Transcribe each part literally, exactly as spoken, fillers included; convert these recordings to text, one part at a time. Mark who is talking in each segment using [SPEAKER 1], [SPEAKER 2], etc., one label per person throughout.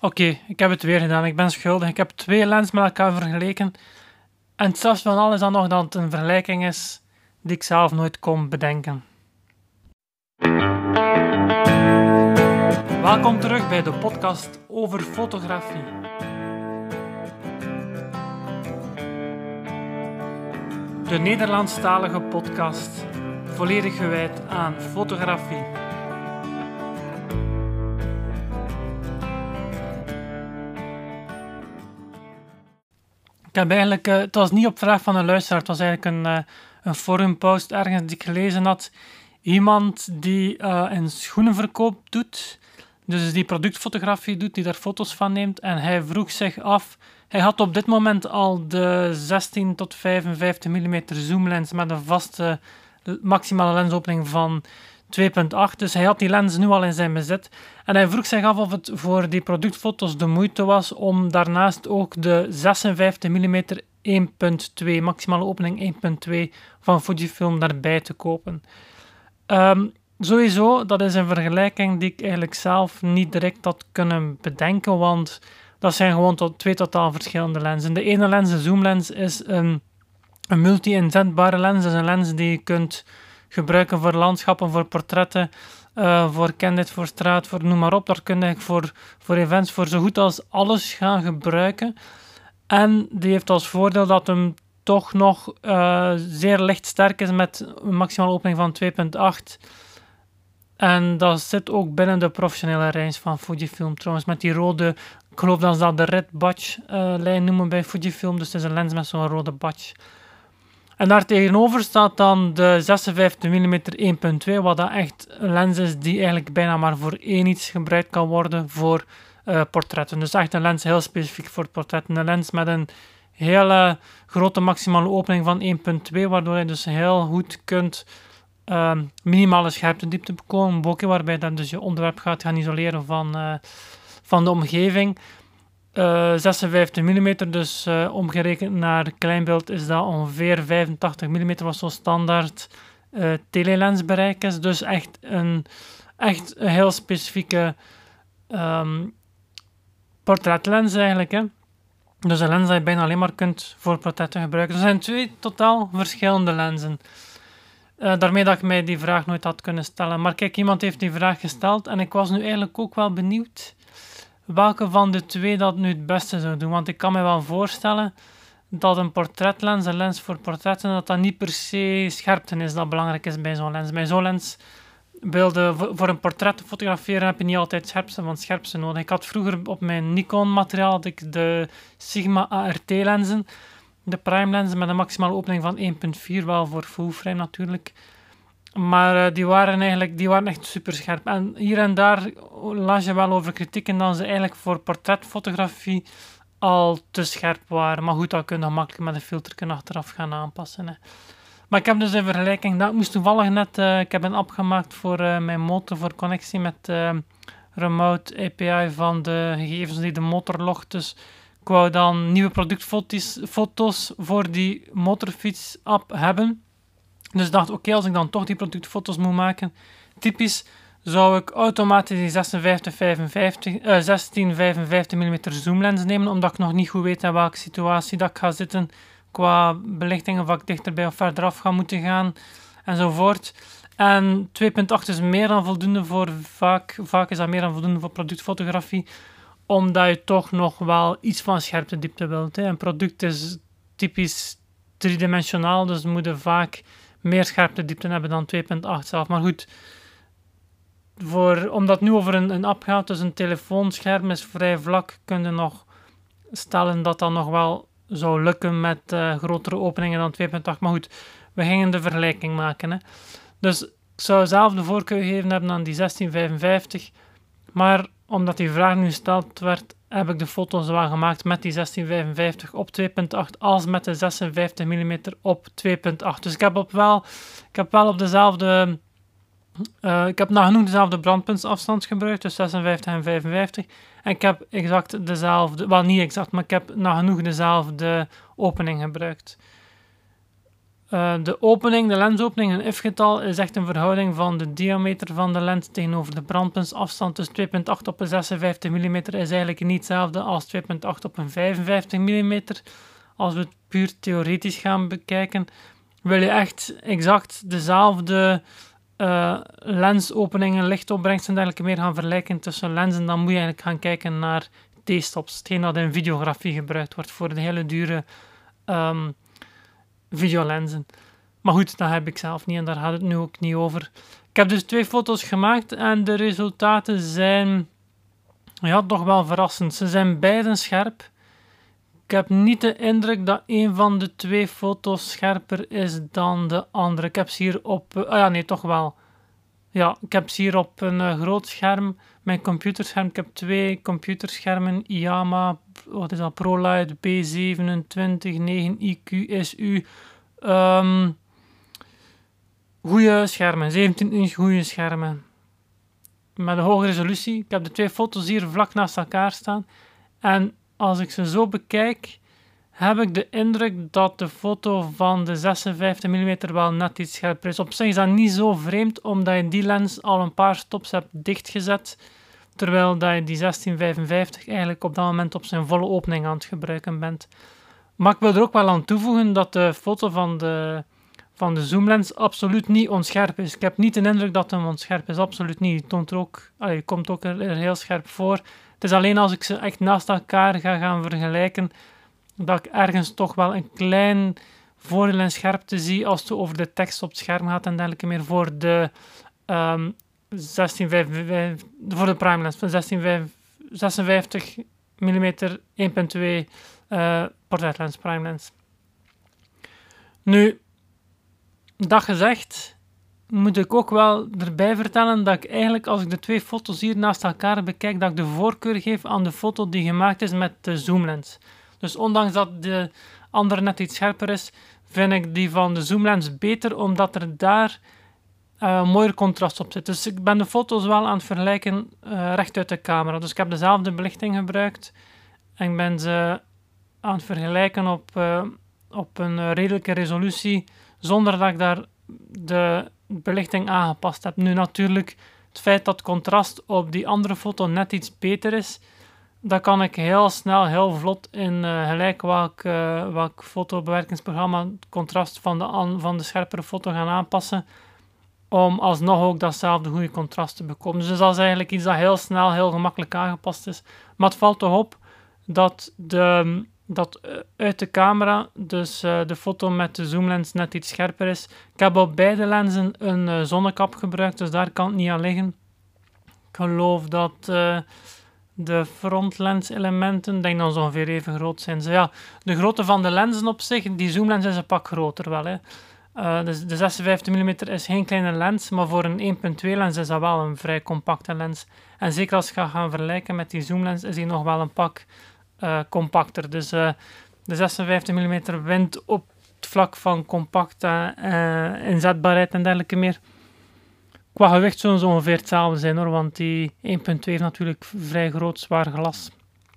[SPEAKER 1] Oké, okay, ik heb het weer gedaan. Ik ben schuldig. Ik heb twee lenzen met elkaar vergeleken. En het zelfs van alles dan nog dat het een vergelijking is die ik zelf nooit kon bedenken. Welkom terug bij de podcast over fotografie. De Nederlandstalige podcast, volledig gewijd aan fotografie. Ik heb eigenlijk, uh, het was niet op vraag van een luisteraar, het was eigenlijk een, uh, een forumpost ergens die ik gelezen had. Iemand die uh, een schoenenverkoop doet, dus die productfotografie doet, die daar foto's van neemt. En hij vroeg zich af, hij had op dit moment al de zestien tot vijfenvijftig millimeter zoomlens met een vaste maximale lensopening van twee komma acht. Dus hij had die lens nu al in zijn bezit. En hij vroeg zich af of het voor die productfoto's de moeite was om daarnaast ook de zesenvijftig millimeter één komma twee, maximale opening één komma twee van Fujifilm daarbij te kopen. Um, sowieso, dat is een vergelijking die ik eigenlijk zelf niet direct had kunnen bedenken, want dat zijn gewoon tot twee totaal verschillende lenzen. De ene lens, de zoomlens, is een, een multi-inzetbare lens. Dat is een lens die je kunt gebruiken voor landschappen, voor portretten, uh, voor candid, voor straat, voor noem maar op. Daar kun je voor, voor events, voor zo goed als alles gaan gebruiken. En die heeft als voordeel dat hem toch nog uh, zeer lichtsterk is met een maximale opening van twee komma acht. En dat zit ook binnen de professionele range van Fujifilm trouwens, met die rode, ik geloof dat ze dat de red badge uh, lijn noemen bij Fujifilm, dus het is een lens met zo'n rode badge. En daar tegenover staat dan de zesenvijftig millimeter één komma twee, wat dat echt een lens is die eigenlijk bijna maar voor één iets gebruikt kan worden voor uh, portretten. Dus echt een lens heel specifiek voor portretten. Een lens met een hele grote maximale opening van één komma twee, waardoor je dus heel goed kunt uh, minimale scherptediepte bekomen, een bokeh, waarbij je dus je onderwerp gaat gaan isoleren van, uh, van de omgeving. Uh, zesenvijftig millimeter, dus uh, omgerekend naar kleinbeeld is dat ongeveer vijfentachtig millimeter, wat zo'n standaard uh, telelensbereik is. Dus echt een, echt een heel specifieke um, portretlens eigenlijk, hè. Dus een lens dat je bijna alleen maar kunt voor portretten gebruiken. Er zijn twee totaal verschillende lenzen. Uh, daarmee dat ik mij die vraag nooit had kunnen stellen. Maar kijk, iemand heeft die vraag gesteld en ik was nu eigenlijk ook wel benieuwd welke van de twee dat nu het beste zou doen. Want ik kan me wel voorstellen dat een portretlens, een lens voor portretten, dat dat niet per se scherpte is dat belangrijk is bij zo'n lens. Bij zo'n lens beelden voor een portret te fotograferen heb je niet altijd scherpste van scherpste nodig. Ik had vroeger op mijn Nikon materiaal had ik de Sigma A R T lenzen, de prime lenzen met een maximale opening van één komma vier, wel voor full frame natuurlijk. Maar uh, die waren eigenlijk die waren echt super scherp. En hier en daar las je wel over kritieken dat ze eigenlijk voor portretfotografie al te scherp waren. Maar goed, dat kun je makkelijk met een filter achteraf gaan aanpassen, hè. Maar ik heb dus een vergelijking. Dat moest toevallig net... Uh, ik heb een app gemaakt voor uh, mijn motor, voor connectie met uh, remote A P I van de gegevens die de motor logt. Dus ik wou dan nieuwe productfoto's foto's voor die motorfiets-app hebben. Dus dacht, oké, okay, als ik dan toch die productfoto's moet maken, typisch, zou ik automatisch die zesenvijftig vijfenvijftig, uh, zestien vijfenvijftig millimeter zoomlens nemen, omdat ik nog niet goed weet in welke situatie dat ik ga zitten qua belichting, of ik dichterbij of verder af ga moeten gaan, enzovoort. En twee komma acht is meer dan voldoende voor, vaak, vaak is dat meer dan voldoende voor productfotografie, omdat je toch nog wel iets van scherptediepte wilt, hè. Een product is typisch driedimensionaal, dus moet je vaak meer scherptediepte hebben dan twee komma acht zelf. Maar goed, voor, omdat het nu over een, een app gaat, dus een telefoonscherm is vrij vlak, kun je nog stellen dat dat nog wel zou lukken met uh, grotere openingen dan twee komma acht. Maar goed, we gingen de vergelijking maken, hè. Dus ik zou zelf de voorkeur gegeven hebben aan die zestien vijfenvijftig, maar omdat die vraag nu gesteld werd, heb ik de foto's wel gemaakt met die zestien vijfenvijftig op twee komma acht als met de zesenvijftig millimeter op twee komma acht. Dus ik heb op wel, ik heb wel op dezelfde, uh, ik heb nagenoeg dezelfde brandpuntsafstand gebruikt, dus zesenvijftig en vijfenvijftig. En ik heb exact dezelfde, wel niet exact, maar ik heb nagenoeg dezelfde opening gebruikt. Uh, de opening, de lensopening, een f-getal, is echt een verhouding van de diameter van de lens tegenover de brandpuntsafstand. Dus twee komma acht op een zesenvijftig millimeter is eigenlijk niet hetzelfde als twee komma acht op een vijfenvijftig millimeter. Als we het puur theoretisch gaan bekijken, wil je echt exact dezelfde uh, lensopeningen, lichtopbrengst en dergelijke meer gaan vergelijken tussen lenzen, dan moet je eigenlijk gaan kijken naar T-stops. Hetgeen dat in videografie gebruikt wordt voor de hele dure um, videolenzen. Maar goed, dat heb ik zelf niet en daar gaat het nu ook niet over. Ik heb dus twee foto's gemaakt en de resultaten zijn ja, toch wel verrassend. Ze zijn beiden scherp. Ik heb niet de indruk dat een van de twee foto's scherper is dan de andere. Ik heb ze hier op... Uh, ah ja, nee, toch wel. Ja, ik heb ze hier op een uh, groot scherm, mijn computerscherm. Ik heb twee computerschermen, Iyama, wat is dat, ProLight B zevenentwintig negen I Q S U. Um, goede schermen, zeventien inch goede schermen. Met een hoge resolutie. Ik heb de twee foto's hier vlak naast elkaar staan. En als ik ze zo bekijk, heb ik de indruk dat de foto van de zesenvijftig millimeter wel net iets scherper is. Op zich is dat niet zo vreemd, omdat je die lens al een paar stops hebt dichtgezet, terwijl dat je die zestien vijfenvijftig eigenlijk op dat moment op zijn volle opening aan het gebruiken bent. Maar ik wil er ook wel aan toevoegen dat de foto van de, van de zoomlens absoluut niet onscherp is. Ik heb niet de indruk dat hem onscherp is, absoluut niet. Het komt er ook, allee, komt ook er, er heel scherp voor. Het is alleen als ik ze echt naast elkaar ga gaan vergelijken, dat ik ergens toch wel een klein voordeel in scherpte zie als het over de tekst op het scherm gaat en dergelijke meer voor de um, zestien vijfenvijftig, voor de prime lens van zestien zesenvijftig millimeter één komma twee uh, portretlens prime lens. Nu, dat gezegd, moet ik ook wel erbij vertellen dat ik eigenlijk, als ik de twee foto's hier naast elkaar bekijk, dat ik de voorkeur geef aan de foto die gemaakt is met de zoomlens. Dus ondanks dat de andere net iets scherper is, vind ik die van de zoomlens beter, omdat er daar uh, mooier contrast op zit. Dus ik ben de foto's wel aan het vergelijken uh, recht uit de camera. Dus ik heb dezelfde belichting gebruikt en ik ben ze aan het vergelijken op, uh, op een uh, redelijke resolutie, zonder dat ik daar de belichting aangepast heb. Nu natuurlijk, het feit dat het contrast op die andere foto net iets beter is, dat kan ik heel snel, heel vlot in uh, gelijk welk, uh, welk fotobewerkingsprogramma het contrast van de, an, van de scherpere foto gaan aanpassen, om alsnog ook datzelfde goede contrast te bekomen. Dus dat is eigenlijk iets dat heel snel, heel gemakkelijk aangepast is. Maar het valt toch op dat, de, dat uit de camera, dus uh, de foto met de zoomlens net iets scherper is. Ik heb op beide lenzen een uh, zonnekap gebruikt, dus daar kan het niet aan liggen. Ik geloof dat... Uh, de frontlenselementen, denk dat ze ongeveer even groot zijn. Dus ja, de grootte van de lenzen op zich, die zoomlens is een pak groter wel. Hè. Uh, dus de zesenvijftig millimeter is geen kleine lens, maar voor een één komma twee lens is dat wel een vrij compacte lens. En zeker als je gaat gaan vergelijken met die zoomlens, is die nog wel een pak uh, compacter. Dus uh, de zesenvijftig millimeter wint op het vlak van compact uh, inzetbaarheid en dergelijke meer. Qua gewicht zullen ze ongeveer hetzelfde zijn hoor, want die één komma twee heeft natuurlijk vrij groot zwaar glas.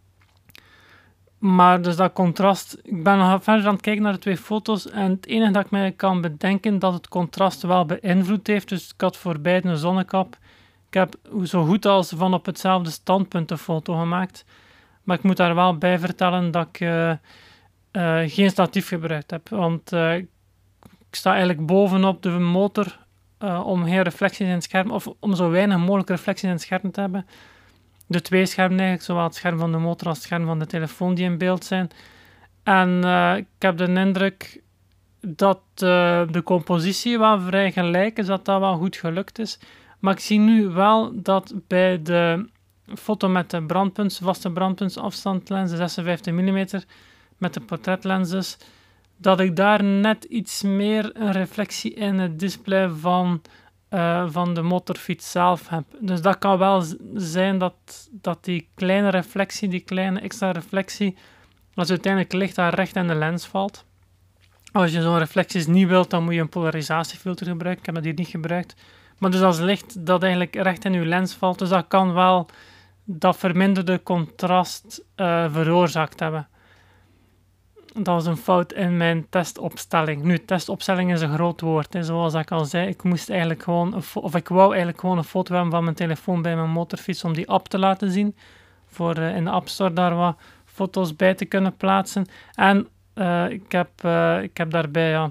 [SPEAKER 1] Maar dus dat contrast, ik ben nog verder aan het kijken naar de twee foto's en het enige dat ik mij kan bedenken dat het contrast wel beïnvloed heeft, dus ik had voor beide een zonnekap. Ik heb zo goed als van op hetzelfde standpunt een foto gemaakt, maar ik moet daar wel bij vertellen dat ik uh, uh, geen statief gebruikt heb, want uh, ik sta eigenlijk bovenop de motor uh, om geen reflecties in het scherm, of om zo weinig mogelijk reflecties in het scherm te hebben. De twee schermen eigenlijk, zowel het scherm van de motor als het scherm van de telefoon die in beeld zijn. En uh, ik heb de indruk dat uh, de compositie wel vrij gelijk is, dat dat wel goed gelukt is. Maar ik zie nu wel dat bij de foto met de brandpunts, vaste brandpuntsafstandlens, de zesenvijftig millimeter, met de portretlenses, dat ik daar net iets meer een reflectie in het display van... Uh, van de motorfiets zelf heb. Dus dat kan wel zijn dat, dat die kleine reflectie, die kleine extra reflectie, als uiteindelijk licht daar recht in de lens valt. Als je zo'n reflecties niet wilt, dan moet je een polarisatiefilter gebruiken. Ik heb dat hier niet gebruikt. Maar dus als licht dat eigenlijk recht in je lens valt, dus dat kan wel dat verminderde contrast uh, veroorzaakt hebben. dat was een fout in mijn testopstelling. Nu, testopstelling is een groot woord. Hè. Zoals ik al zei, ik moest eigenlijk gewoon, een fo- of ik wou eigenlijk gewoon een foto hebben van mijn telefoon bij mijn motorfiets om die app te laten zien. Voor uh, in de App Store daar wat foto's bij te kunnen plaatsen. En uh, ik, heb, uh, ik heb daarbij ja,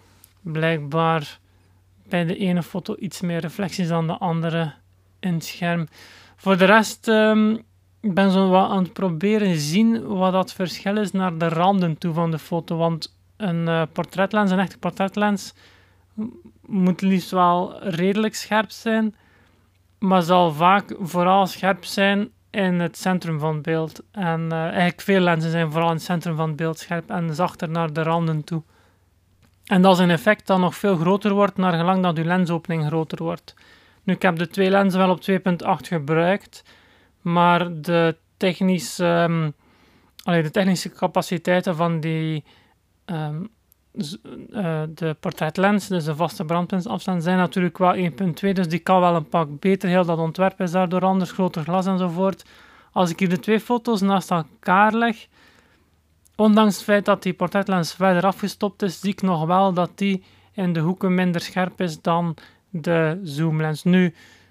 [SPEAKER 1] blijkbaar bij de ene foto iets meer reflecties dan de andere in het scherm. Voor de rest... Um, Ik ben zo wat aan het proberen zien wat dat verschil is naar de randen toe van de foto. Want een uh, portretlens, een echte portretlens, moet liefst wel redelijk scherp zijn, maar zal vaak vooral scherp zijn in het centrum van het beeld. En uh, eigenlijk veel lenzen zijn vooral in het centrum van het beeld scherp en zachter naar de randen toe. En dat is een effect dat nog veel groter wordt naar gelang dat uw lensopening groter wordt. Nu, ik heb de twee lenzen wel op twee komma acht gebruikt, maar de technische, um, allee, de technische capaciteiten van die, um, z, uh, de portretlens, dus de vaste brandpuntsafstand, zijn natuurlijk wel één komma twee, dus die kan wel een pak beter. Heel dat ontwerp is daardoor anders, groter glas enzovoort. Als ik hier de twee foto's naast elkaar leg, ondanks het feit dat die portretlens verder afgestopt is, zie ik nog wel dat die in de hoeken minder scherp is dan de zoomlens. Nu,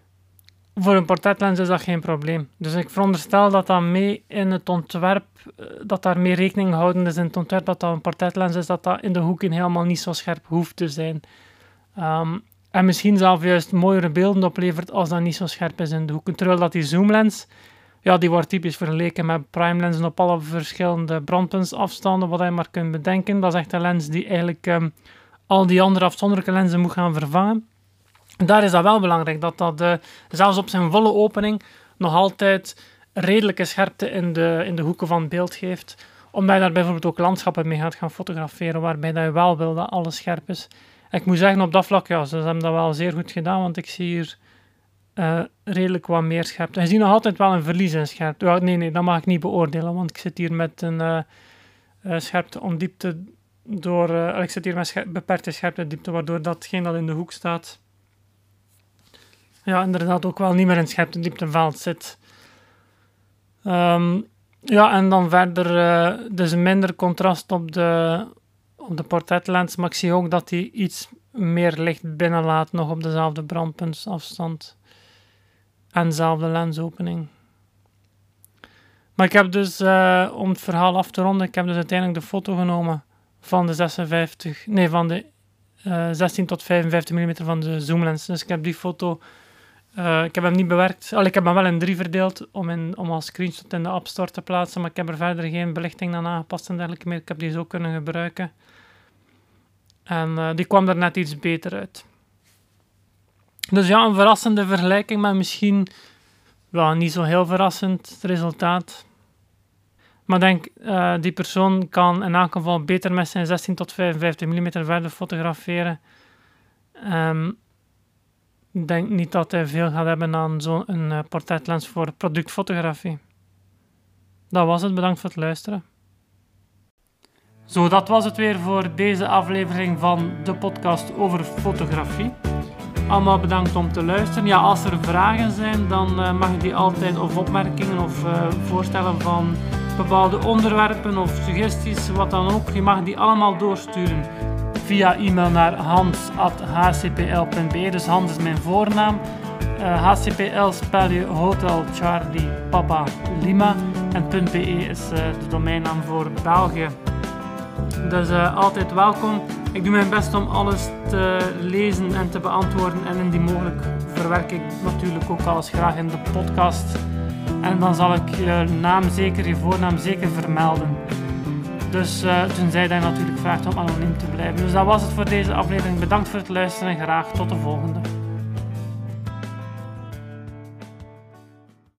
[SPEAKER 1] voor een portretlens is dat geen probleem. Dus ik veronderstel dat dat mee in het ontwerp, dat daar mee rekening gehouden is in het ontwerp dat dat een portretlens is, dat dat in de hoeken helemaal niet zo scherp hoeft te zijn. Um, en misschien zelfs juist mooiere beelden oplevert als dat niet zo scherp is in de hoeken. Terwijl dat die zoomlens, ja, die wordt typisch vergeleken met prime lenzen op alle verschillende brandpuntsafstanden, wat je maar kunt bedenken. Dat is echt een lens die eigenlijk um, al die andere afzonderlijke lenzen moet gaan vervangen. Daar is dat wel belangrijk, dat dat uh, zelfs op zijn volle opening nog altijd redelijke scherpte in de, in de hoeken van het beeld geeft. Omdat je daar bijvoorbeeld ook landschappen mee gaat gaan fotograferen, waarbij dat je wel wil dat alles scherp is. En ik moet zeggen, op dat vlak, ja, ze hebben dat wel zeer goed gedaan, want ik zie hier uh, redelijk wat meer scherpte. Je ziet nog altijd wel een verlies in scherpte. Ja, nee, nee, dat mag ik niet beoordelen, want ik zit hier met een uh, uh, scherpte om diepte door... Uh, ik zit hier met scher- beperkte scherpte diepte, waardoor datgene dat in de hoek staat... ja, inderdaad ook wel niet meer in het scherpte diepteveld zit. Um, ja, en dan verder, uh, dus minder contrast op de, op de portretlens, maar ik zie ook dat hij iets meer licht binnenlaat, nog op dezelfde brandpuntsafstand en dezelfde lensopening. Maar ik heb dus, uh, om het verhaal af te ronden, ik heb dus uiteindelijk de foto genomen van de zesenvijftig, nee, van de uh, zestien tot vijfenvijftig millimeter van de zoomlens. Dus ik heb die foto... Uh, ik heb hem niet bewerkt. Allee, ik heb hem wel in drie verdeeld om, in, om als screenshot in de App Store te plaatsen, maar ik heb er verder geen belichting aan aangepast en dergelijke meer. Ik heb die zo kunnen gebruiken. En uh, die kwam er net iets beter uit. Dus ja, een verrassende vergelijking, maar misschien ja, niet zo heel verrassend het resultaat. Maar ik denk, uh, die persoon kan in elk geval beter met zijn zestien tot vijfenvijftig millimeter verder fotograferen. Um, Ik denk niet dat hij veel gaat hebben aan zo'n uh, portretlens voor productfotografie. Dat was het, bedankt voor het luisteren. Zo, dat was het weer voor deze aflevering van de podcast over fotografie. Allemaal bedankt om te luisteren. Ja, als er vragen zijn, dan uh, mag je die altijd, of opmerkingen of uh, voorstellen van bepaalde onderwerpen of suggesties, wat dan ook. Je mag die allemaal doorsturen via e-mail naar hans at h c p l punt b e. Dus Hans is mijn voornaam. Uh, H C P L spel je Hotel Charlie Papa Lima. En .be is uh, de domeinnaam voor België. Dus uh, altijd welkom. Ik doe mijn best om alles te lezen en te beantwoorden. En indien mogelijk verwerk ik natuurlijk ook alles graag in de podcast. En dan zal ik je naam zeker, je voornaam zeker vermelden. Dus uh, tenzij dat je natuurlijk vraagt om anoniem te blijven. Dus dat was het voor deze aflevering. Bedankt voor het luisteren en graag tot de volgende.